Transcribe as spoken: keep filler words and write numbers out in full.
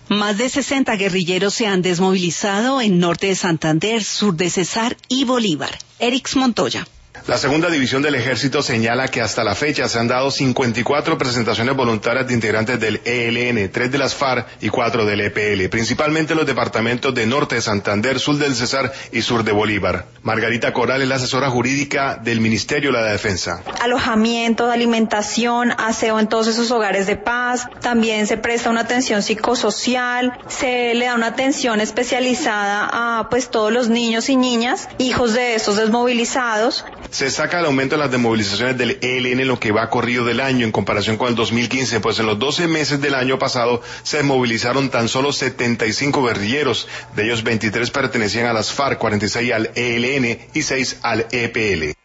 Más de sesenta guerrilleros se han desmovilizado en norte de Santander, sur de Cesar y Bolívar. Erix Montoya. La segunda división del ejército señala que hasta la fecha se han dado cincuenta y cuatro presentaciones voluntarias de integrantes del E L N, tres de las FARC y cuatro del E P L, principalmente en los departamentos de norte de Santander, sur del Cesar y sur de Bolívar. Margarita Coral es la asesora jurídica del Ministerio de la Defensa. Alojamiento, alimentación, aseo en todos esos hogares de paz, también se presta una atención psicosocial, se le da una atención especializada a pues todos los niños y niñas, hijos de esos desmovilizados. Se destaca el aumento de las desmovilizaciones del E L N en lo que va corrido del año en comparación con el dos mil quince, pues en los doce meses del año pasado se desmovilizaron tan solo setenta y cinco guerrilleros, de ellos veintitrés pertenecían a las FARC, cuarenta y seis al E L N y seis al E P L.